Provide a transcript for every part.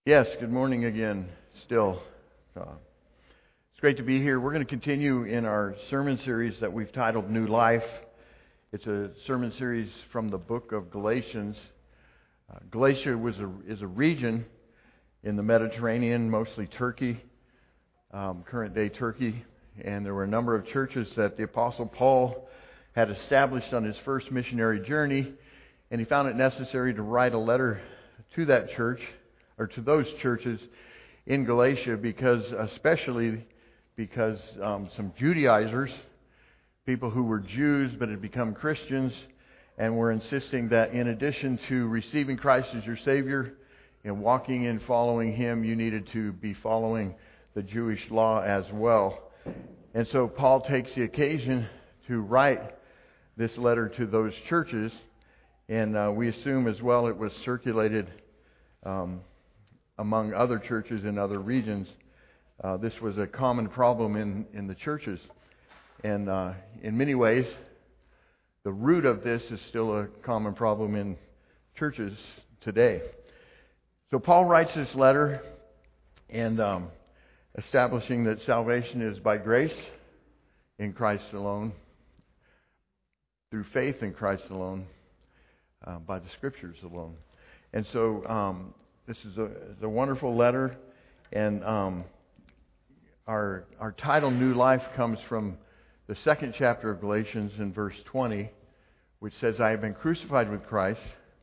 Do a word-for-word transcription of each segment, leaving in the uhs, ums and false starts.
Yes, good morning again, still. Uh, it's great to be here. We're going to continue in our sermon series that we've titled New Life. It's a sermon series from the book of Galatians. Uh, Galatia was a, is a region in the Mediterranean, mostly Turkey, um, current day Turkey. And there were a number of churches that the Apostle Paul had established on his first missionary journey. And he found it necessary to write a letter to that church, or to those churches in Galatia, because especially because um, some Judaizers, people who were Jews but had become Christians, and were insisting that in addition to receiving Christ as your Savior and walking and following Him, you needed to be following the Jewish law as well. And so Paul takes the occasion to write this letter to those churches, and uh, we assume as well it was circulated um, among other churches in other regions. Uh, this was a common problem in, in the churches. And uh, in many ways, the root of this is still a common problem in churches today. So Paul writes this letter and um, establishing that salvation is by grace in Christ alone, through faith in Christ alone, uh, by the Scriptures alone. And so um, this is a, is a wonderful letter, and um, our our title, New Life, comes from the second chapter of Galatians in verse twenty, which says, I have been crucified with Christ,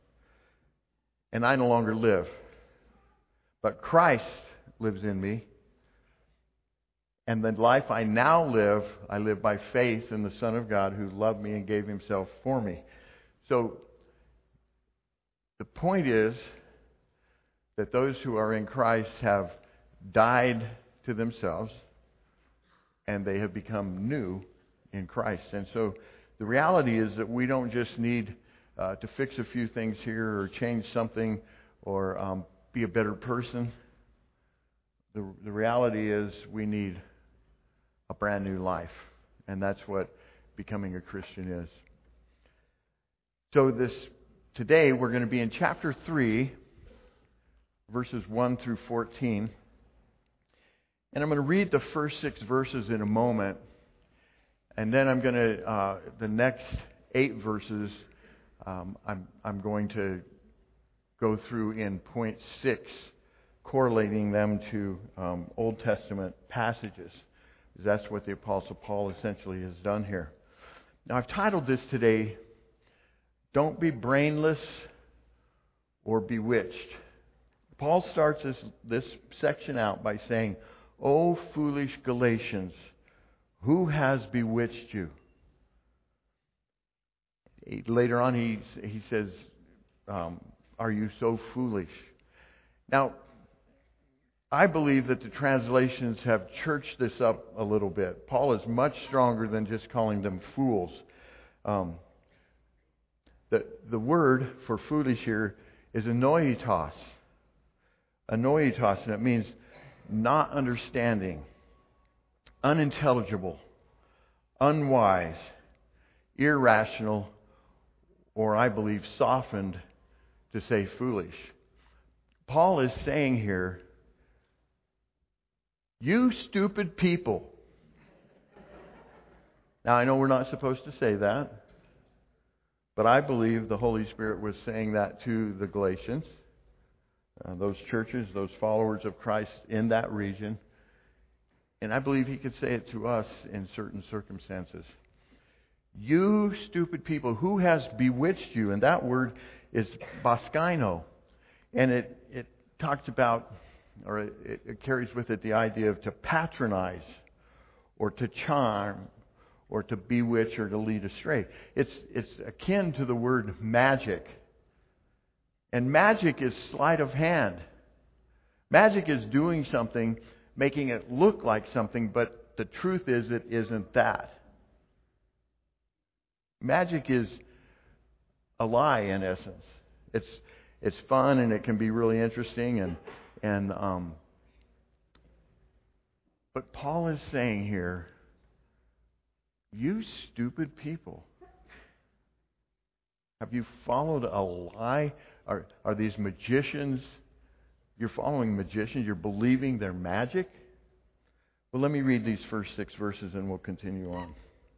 and I no longer live, but Christ lives in me, and the life I now live, I live by faith in the Son of God who loved me and gave Himself for me. So the point is that those who are in Christ have died to themselves and they have become new in Christ. And so the reality is that we don't just need uh, to fix a few things here or change something or um, be a better person. The, the reality is we need a brand new life. And that's what becoming a Christian is. So this today we're going to be in chapter three, verses one through fourteen. And I'm going to read the first six verses in a moment. And then I'm going to, uh, the next eight verses, um, I'm, I'm going to go through in point six, correlating them to um, Old Testament passages. That's what the Apostle Paul essentially has done here. Now I've titled this today, Don't Be Brainless or Bewitched. Paul starts this, this section out by saying, O foolish Galatians, who has bewitched you? Later on he, he says, um, are you so foolish? Now, I believe that the translations have churched this up a little bit. Paul is much stronger than just calling them fools. Um, the, the word for foolish here is anoietos. Anoietos, and it means not understanding, unintelligible, unwise, irrational, or I believe softened to say foolish. Paul is saying here, you stupid people. Now I know we're not supposed to say that, but I believe the Holy Spirit was saying that to the Galatians. Uh, those churches, those followers of Christ in that region. And I believe He could say it to us in certain circumstances. You stupid people, who has bewitched you? And that word is baskaino. And it, it talks about, or it, it carries with it the idea of to patronize, or to charm, or to bewitch, or to lead astray. It's, it's akin to the word magic. And magic is sleight of hand. Magic is doing something, making it look like something, but the truth is it isn't that. Magic is a lie in essence. It's it's fun and it can be really interesting and and um but Paul is saying here, you stupid people. Have you followed a lie? Are, are these magicians You're following magicians. You're believing their magic. Well, let me read these first six verses and we'll continue on.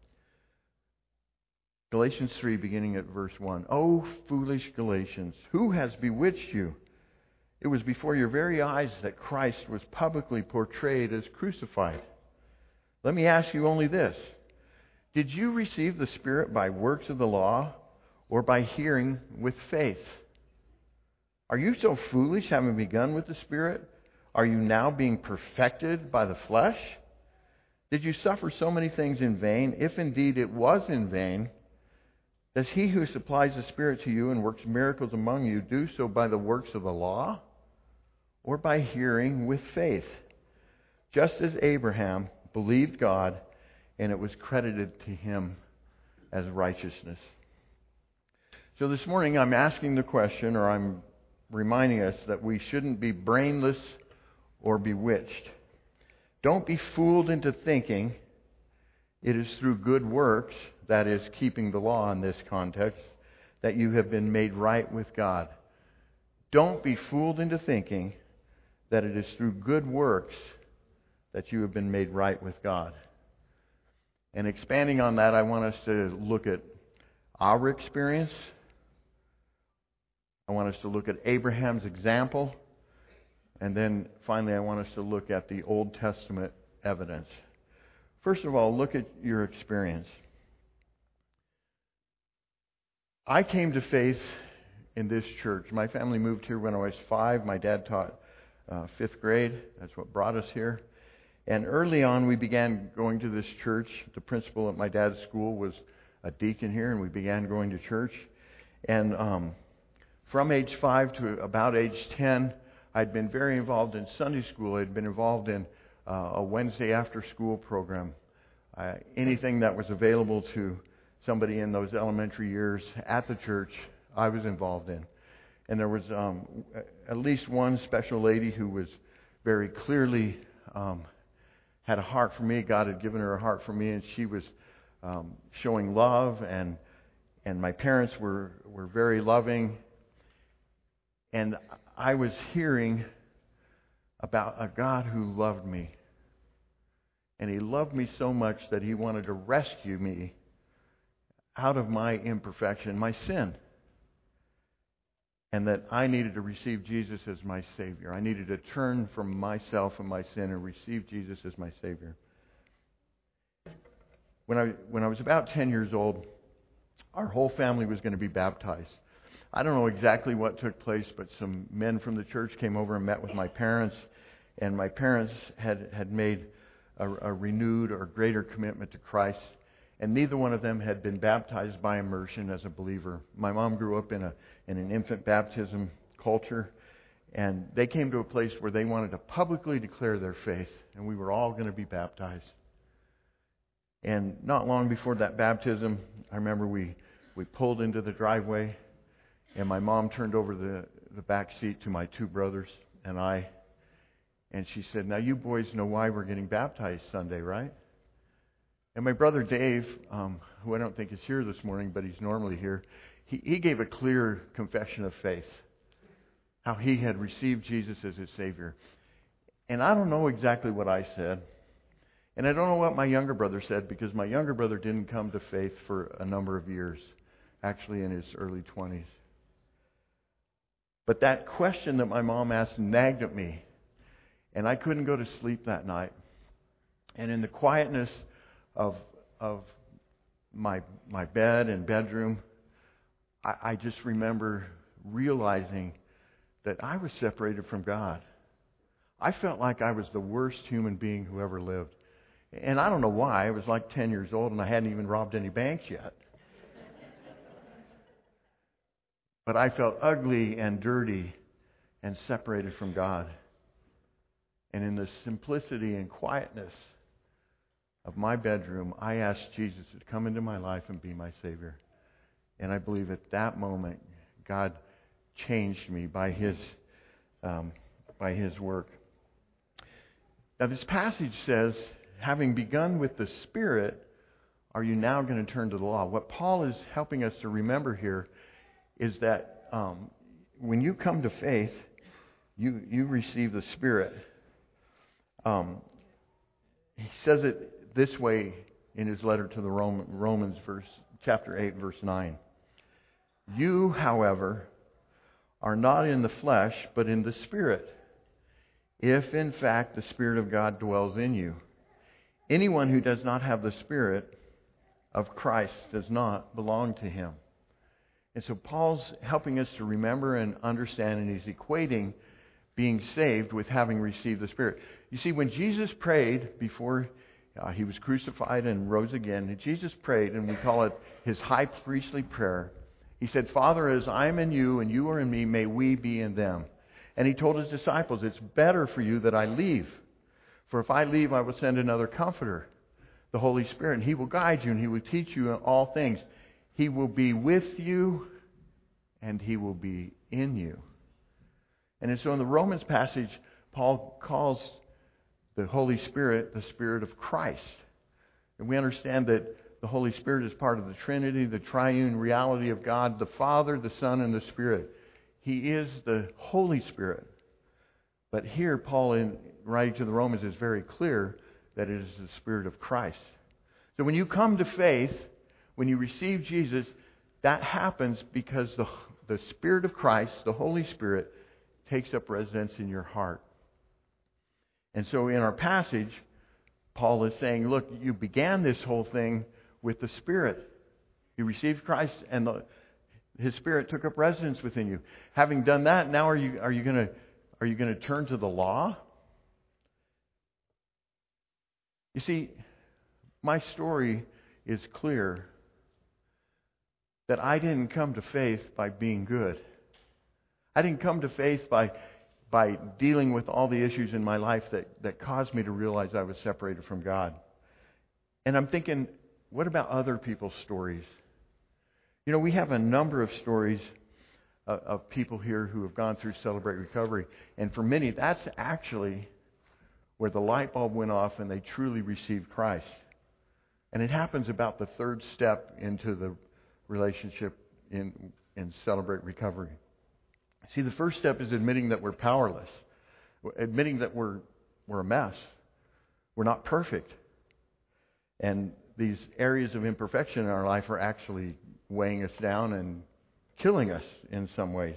Galatians three, beginning at verse one. "O foolish Galatians, who has bewitched you? It was before your very eyes that Christ was publicly portrayed as crucified. Let me ask you only this. Did you receive the Spirit by works of the law or by hearing with faith? Are you so foolish, having begun with the Spirit? Are you now being perfected by the flesh? Did you suffer so many things in vain? If indeed it was in vain, does he who supplies the Spirit to you and works miracles among you do so by the works of the law or by hearing with faith? Just as Abraham believed God, and it was credited to him as righteousness." So this morning I'm asking the question, or I'm reminding us that we shouldn't be brainless or bewitched. Don't be fooled into thinking it is through good works, that is, keeping the law in this context, that you have been made right with God. Don't be fooled into thinking that it is through good works that you have been made right with God. And expanding on that, I want us to look at our experience. I want us to look at Abraham's example. And then finally, I want us to look at the Old Testament evidence. First of all, look at your experience. I came to faith in this church. My family moved here when I was five. My dad taught uh, fifth grade. That's what brought us here. And early on, we began going to this church. The principal at my dad's school was a deacon here, and we began going to church. And um, from age five to about age ten, I'd been very involved in Sunday school. I'd been involved in uh, a Wednesday after-school program. Uh, anything that was available to somebody in those elementary years at the church, I was involved in. And there was um, at least one special lady who was very clearly um, had a heart for me. God had given her a heart for me, and she was um, showing love, and and my parents were, were very loving. And I was hearing about a God who loved me. And He loved me so much that He wanted to rescue me out of my imperfection, my sin. And that I needed to receive Jesus as my Savior. I needed to turn from myself and my sin and receive Jesus as my Savior. When I when I was about ten years old, our whole family was going to be baptized. I don't know exactly what took place, but some men from the church came over and met with my parents. And my parents had, had made a, a renewed or greater commitment to Christ. And neither one of them had been baptized by immersion as a believer. My mom grew up in a in an infant baptism culture, and they came to a place where they wanted to publicly declare their faith, and we were all going to be baptized. And not long before that baptism, I remember we, we pulled into the driveway, and my mom turned over the, the back seat to my two brothers and I, and she said, "Now you boys know why we're getting baptized Sunday, right?" And my brother Dave, um, who I don't think is here this morning, but he's normally here, he, he gave a clear confession of faith, how he had received Jesus as his Savior. And I don't know exactly what I said, and I don't know what my younger brother said, because my younger brother didn't come to faith for a number of years, actually in his early twenties. But that question that my mom asked nagged at me, and I couldn't go to sleep that night. And in the quietness of of my my bed and bedroom, I, I just remember realizing that I was separated from God. I felt like I was the worst human being who ever lived. And I don't know why. I was like ten years old and I hadn't even robbed any banks yet. But I felt ugly and dirty and separated from God. And in the simplicity and quietness of my bedroom, I asked Jesus to come into my life and be my Savior. And I believe at that moment, God changed me by His um, by His work. Now this passage says, having begun with the Spirit, are you now going to turn to the law? What Paul is helping us to remember here is that um, when you come to faith, you you receive the Spirit. Um, he says it this way in his letter to the Roman, Romans, verse chapter eight, verse nine. You, however, are not in the flesh, but in the Spirit, if in fact the Spirit of God dwells in you. Anyone who does not have the Spirit of Christ does not belong to him. And so Paul's helping us to remember and understand, and he's equating being saved with having received the Spirit. You see, when Jesus prayed before uh, he was crucified and rose again, Jesus prayed, and we call it his high priestly prayer. He said, Father, as I am in you and you are in me, may we be in them. And he told his disciples, it's better for you that I leave. For if I leave, I will send another comforter, the Holy Spirit, and he will guide you and he will teach you all things. He will be with you and he will be in you. And so in the Romans passage, Paul calls the Holy Spirit the Spirit of Christ. And we understand that the Holy Spirit is part of the Trinity, the triune reality of God, the Father, the Son, and the Spirit. He is the Holy Spirit. But here, Paul, in writing to the Romans, is very clear that it is the Spirit of Christ. So when you come to faith, when you receive Jesus, that happens because the, the Spirit of Christ, the Holy Spirit, takes up residence in your heart. And so in our passage, Paul is saying, look, you began this whole thing with the Spirit. You received Christ and the, His Spirit took up residence within you. Having done that, now are you are you going to are you going to turn to the law? You see, my story is clear that I didn't come to faith by being good. I didn't come to faith by by dealing with all the issues in my life that, that caused me to realize I was separated from God. And I'm thinking, what about other people's stories? You know, we have a number of stories of, of people here who have gone through Celebrate Recovery. And for many, that's actually where the light bulb went off and they truly received Christ. And it happens about the third step into the relationship in, in Celebrate Recovery. See, the first step is admitting that we're powerless. Admitting that we're we're a mess. We're not perfect. And these areas of imperfection in our life are actually weighing us down and killing us in some ways.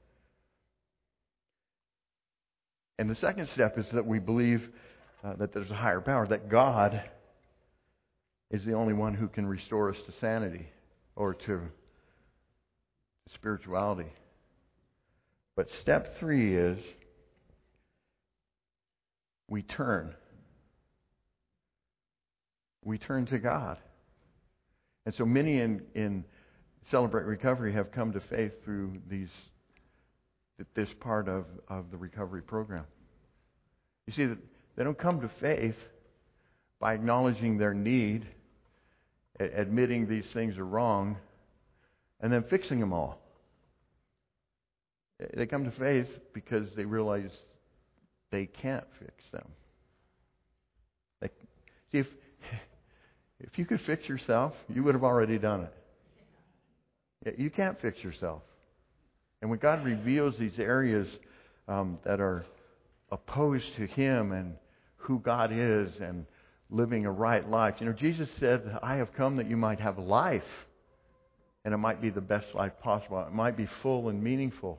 And the second step is that we believe uh, that there's a higher power, that God is the only one who can restore us to sanity or to spirituality. But step three is we turn. We turn to God. And so many in, in Celebrate Recovery have come to faith through these this part of, of the recovery program. You see, they don't come to faith by acknowledging their need, admitting these things are wrong, and then fixing them all. They come to faith because they realize they can't fix them. They, see, if, if you could fix yourself, you would have already done it. You can't fix yourself. And when God reveals these areas um, that are opposed to Him and who God is and living a right life. You know, Jesus said, I have come that you might have life. And it might be the best life possible. It might be full and meaningful.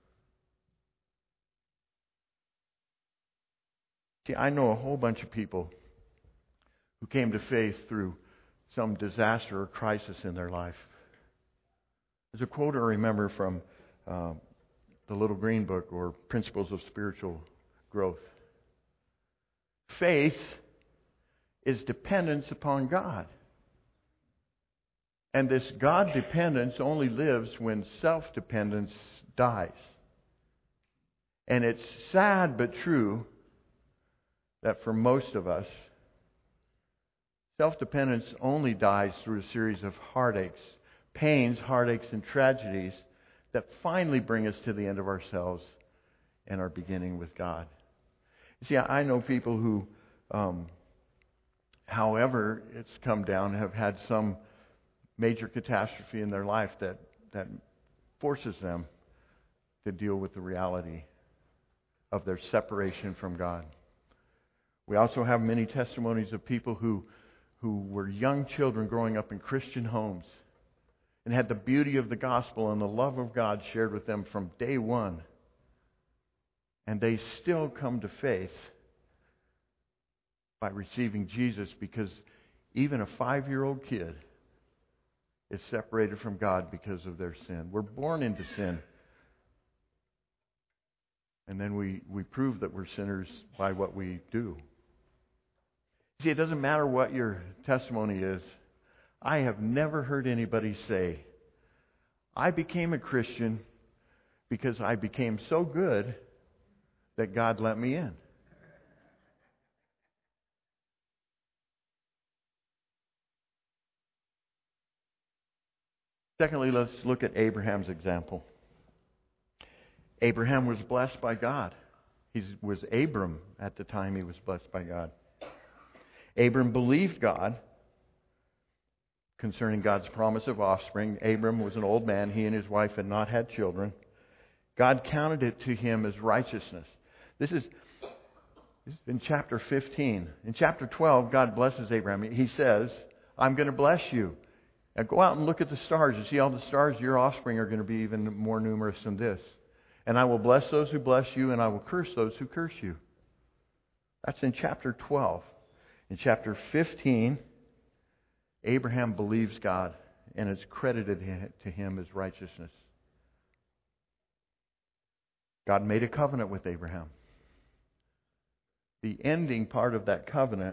See, I know a whole bunch of people who came to faith through some disaster or crisis in their life. There's a quote I remember from uh, the Little Green Book, or Principles of Spiritual Growth. Faith is dependence upon God. And this God dependence only lives when self-dependence dies. And it's sad but true that for most of us, self-dependence only dies through a series of heartaches, pains, heartaches, and tragedies that finally bring us to the end of ourselves and our beginning with God. You see, I know people who, um, however it's come down, have had some major catastrophe in their life that, that forces them to deal with the reality of their separation from God. We also have many testimonies of people who, who were young children growing up in Christian homes and had the beauty of the gospel and the love of God shared with them from day one. And they still come to faith by receiving Jesus, because even a five-year-old kid is separated from God because of their sin. We're born into sin. And then we, we prove that we're sinners by what we do. See, it doesn't matter what your testimony is. I have never heard anybody say, I became a Christian because I became so good that God let me in. Secondly, let's look at Abraham's example. Abraham was blessed by God. He was Abram at the time he was blessed by God. Abram believed God concerning God's promise of offspring. Abram was an old man. He and his wife had not had children. God counted it to him as righteousness. This is, this is in chapter fifteen. In chapter twelve, God blesses Abraham. He says, I'm going to bless you. Now go out and look at the stars. You see all the stars? Your offspring are going to be even more numerous than this. And I will bless those who bless you, and I will curse those who curse you. That's in chapter twelve. In chapter fifteen, Abraham believes God, and it's credited to him as righteousness. God made a covenant with Abraham. The ending part of that covenant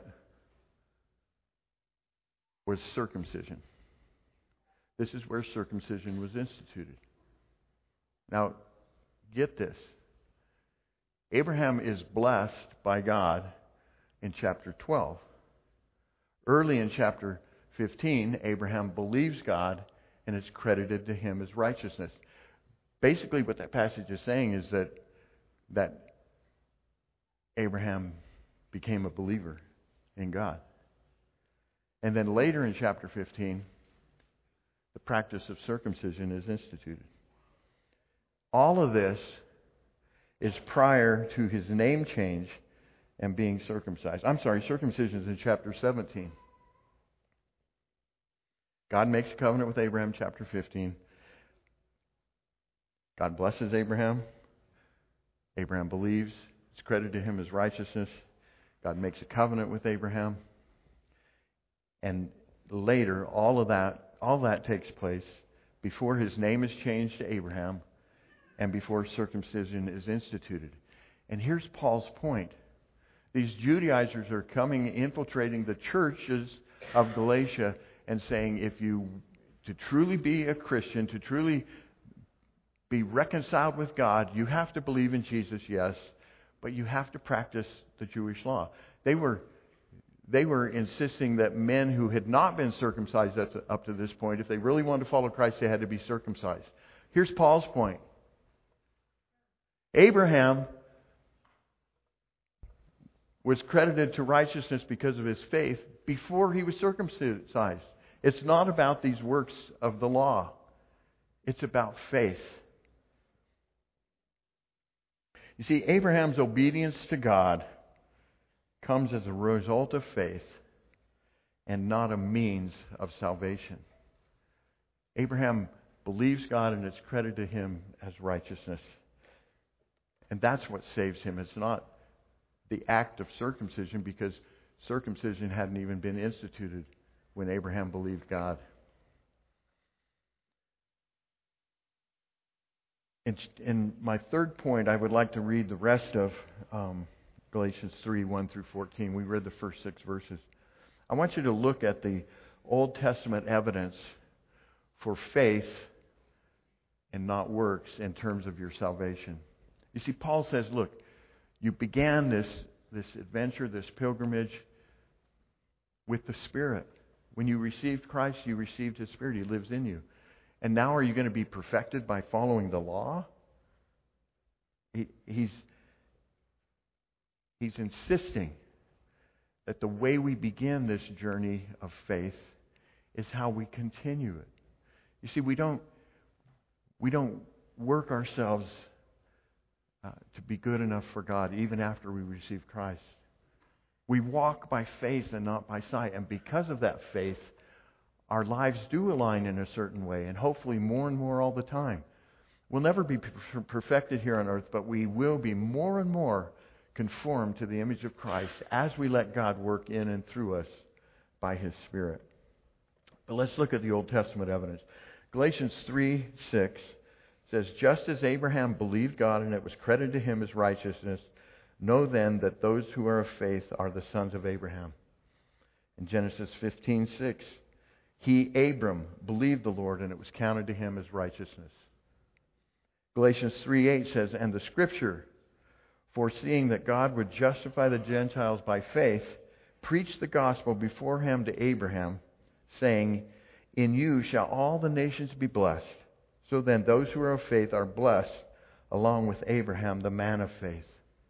was circumcision. This is where circumcision was instituted. Now, get this. Abraham is blessed by God in chapter twelve. Early in chapter fifteen, Abraham believes God, and it's credited to him as righteousness. Basically, what that passage is saying is that, that Abraham became a believer in God. And then later in chapter fifteen, the practice of circumcision is instituted. All of this is prior to his name change and being circumcised. I'm sorry, circumcision is in chapter seventeen. God makes a covenant with Abraham, chapter fifteen. God blesses Abraham. Abraham believes. It's credited to him as righteousness. God makes a covenant with Abraham. And later, all of that, all that takes place before his name is changed to Abraham and before circumcision is instituted. And here's Paul's point. These Judaizers are coming, infiltrating the churches of Galatia and saying, if you, to truly be a Christian, to truly be reconciled with God, you have to believe in Jesus, yes, but you have to practice the Jewish law. They were They were insisting that men who had not been circumcised up to, up to this point, if they really wanted to follow Christ, they had to be circumcised. Here's Paul's point. Abraham was credited to righteousness because of his faith before he was circumcised. It's not about these works of the law. It's about faith. You see, Abraham's obedience to God comes as a result of faith and not a means of salvation. Abraham believes God, and it's credited to him as righteousness. And that's what saves him. It's not the act of circumcision, because circumcision hadn't even been instituted when Abraham believed God. In, in my third point, I would like to read the rest of um, Galatians three, one through fourteen. We read the first six verses. I want you to look at the Old Testament evidence for faith and not works in terms of your salvation. You see, Paul says, look, you began this, this adventure, this pilgrimage with the Spirit. When you received Christ, you received His Spirit. He lives in you. And now are you going to be perfected by following the law? He, he's, he's insisting that the way we begin this journey of faith is how we continue it. You see, we don't, we don't work ourselves uh, to be good enough for God even after we receive Christ. We walk by faith and not by sight. And because of that faith, our lives do align in a certain way, and hopefully more and more all the time. We'll never be perfected here on earth, but we will be more and more conformed to the image of Christ as we let God work in and through us by His Spirit. But let's look at the Old Testament evidence. Galatians three six says, "Just as Abraham believed God and it was credited to him as righteousness, know then that those who are of faith are the sons of Abraham." In Genesis fifteen six, "He, Abram, believed the Lord and it was counted to him as righteousness." Galatians three eight says, "And the Scripture, foreseeing that God would justify the Gentiles by faith, preached the gospel beforehand to Abraham, saying, 'In you shall all the nations be blessed.' So then those who are of faith are blessed, along with Abraham, the man of faith."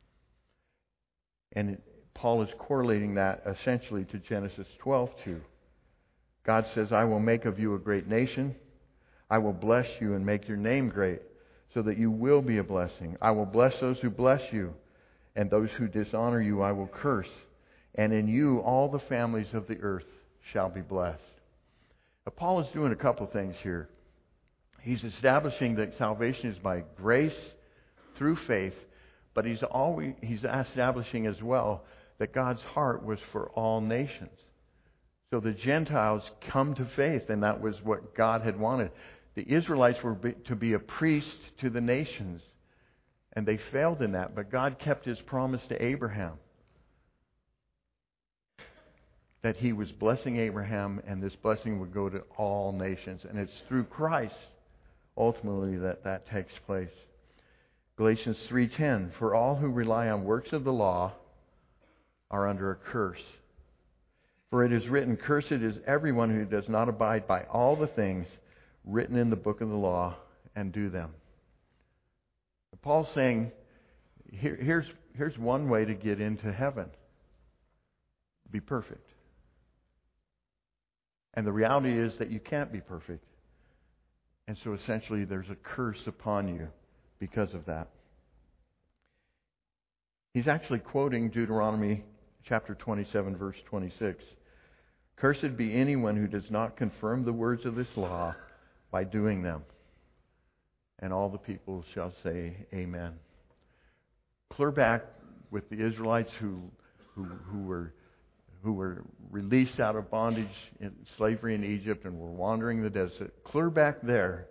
And Paul is correlating that essentially to Genesis twelve two. God says, "I will make of you a great nation. I will bless you and make your name great, so that you will be a blessing. I will bless those who bless you, and those who dishonor you I will curse. And in you all the families of the earth shall be blessed." Now, Paul is doing a couple of things here. He's establishing that salvation is by grace through faith, but he's always he's establishing as well that God's heart was for all nations. So the Gentiles come to faith, and that was what God had wanted. The Israelites were to be a priest to the nations, and they failed in that, but God kept His promise to Abraham that He was blessing Abraham, and this blessing would go to all nations. And it's through Christ, ultimately, that that takes place. Galatians three ten, "For all who rely on works of the law are under a curse. For it is written, 'Cursed is everyone who does not abide by all the things written in the book of the law and do them.'" Paul's saying, here, here's, here's one way to get into heaven. Be perfect. And the reality is that you can't be perfect. And so essentially there's a curse upon you because of that. He's actually quoting Deuteronomy chapter twenty-seven, verse twenty-six. "Cursed be anyone who does not confirm the words of this law by doing them." And all the people shall say, Amen. Clear back with the Israelites who, who, who were who were released out of bondage in slavery in Egypt and were wandering the desert. Clear back there,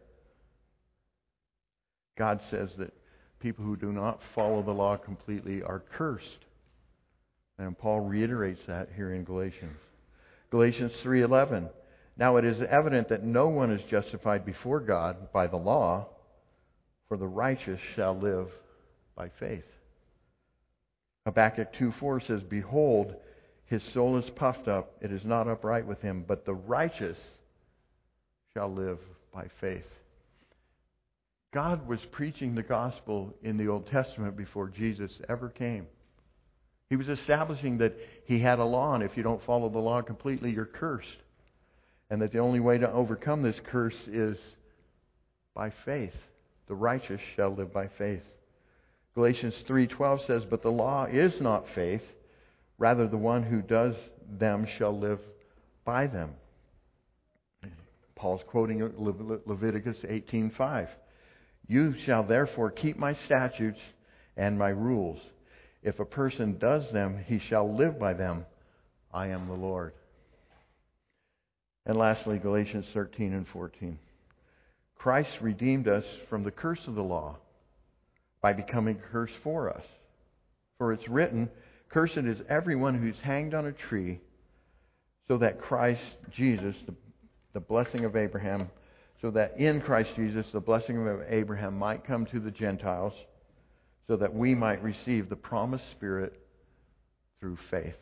God says that people who do not follow the law completely are cursed. And Paul reiterates that here in Galatians. Galatians three eleven. "Now it is evident that no one is justified before God by the law, for the righteous shall live by faith." Habakkuk two four says, "Behold, his soul is puffed up, it is not upright with him, but the righteous shall live by faith." God was preaching the gospel in the Old Testament before Jesus ever came. He was establishing that He had a law, and if you don't follow the law completely, you're cursed. And that the only way to overcome this curse is by faith. The righteous shall live by faith. Galatians three twelve says, "But the law is not faith. Rather, the one who does them shall live by them." Paul's quoting Le- Leviticus eighteen five. "You shall therefore keep my statutes and my rules. If a person does them, he shall live by them. I am the Lord." And lastly, Galatians thirteen and fourteen. "Christ redeemed us from the curse of the law by becoming a curse for us. For it's written, 'Cursed is everyone who's hanged on a tree,' so that Christ Jesus, the, the blessing of Abraham, so that in Christ Jesus the blessing of Abraham might come to the Gentiles, so that we might receive the promised Spirit through faith."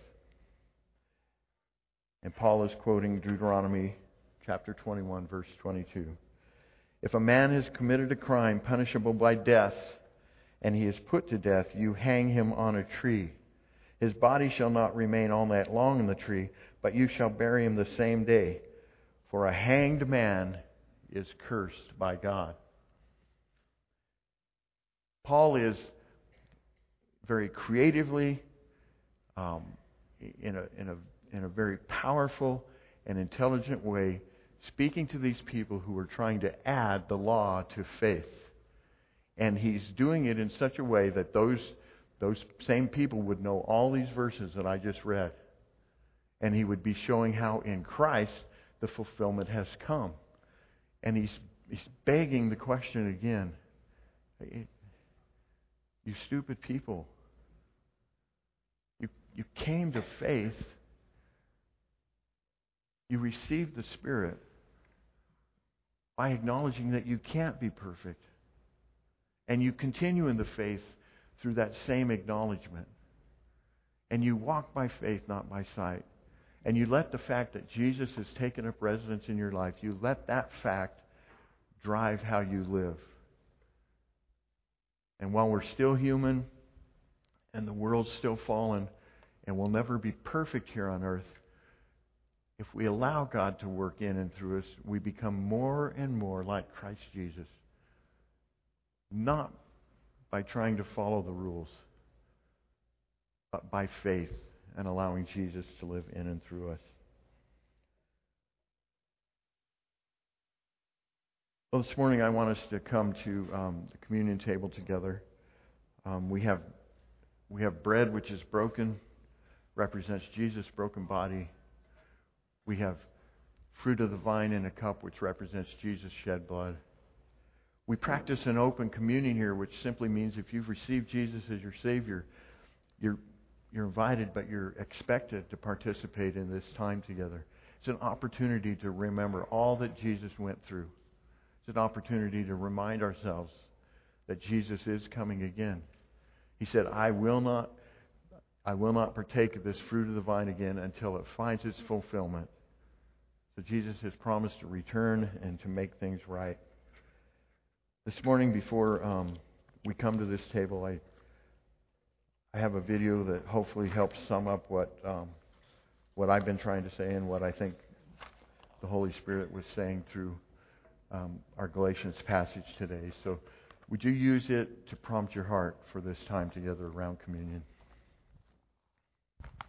And Paul is quoting Deuteronomy chapter twenty-one, verse twenty-two. "If a man has committed a crime punishable by death, and he is put to death, you hang him on a tree. His body shall not remain all night long in the tree, but you shall bury him the same day. For a hanged man is cursed by God." Paul is very creatively, um, in a in a in a very powerful and intelligent way, speaking to these people who were trying to add the law to faith. And he's doing it in such a way that those those same people would know all these verses that I just read. And he would be showing how in Christ the fulfillment has come. And he's he's begging the question again. You stupid people. You you came to faith. You received the Spirit by acknowledging that you can't be perfect. And you continue in the faith through that same acknowledgement. And you walk by faith, not by sight. And you let the fact that Jesus has taken up residence in your life, you let that fact drive how you live. And while we're still human, and the world's still fallen, and we'll never be perfect here on earth, if we allow God to work in and through us, we become more and more like Christ Jesus. Not by trying to follow the rules, but by faith and allowing Jesus to live in and through us. Well, this morning I want us to come to um, the communion table together. Um, we have we have bread which is broken, represents Jesus' broken body. We have fruit of the vine in a cup which represents Jesus' shed blood. We practice an open communion here, which simply means if you've received Jesus as your Savior, you're you're invited, but you're expected to participate in this time together. It's an opportunity to remember all that Jesus went through. It's an opportunity to remind ourselves that Jesus is coming again. He said, I will not I will not partake of this fruit of the vine again until it finds its fulfillment. So Jesus has promised to return and to make things right. This morning, before um, we come to this table, I I have a video that hopefully helps sum up what um, what I've been trying to say and what I think the Holy Spirit was saying through um, our Galatians passage today. So would you use it to prompt your heart for this time together around communion?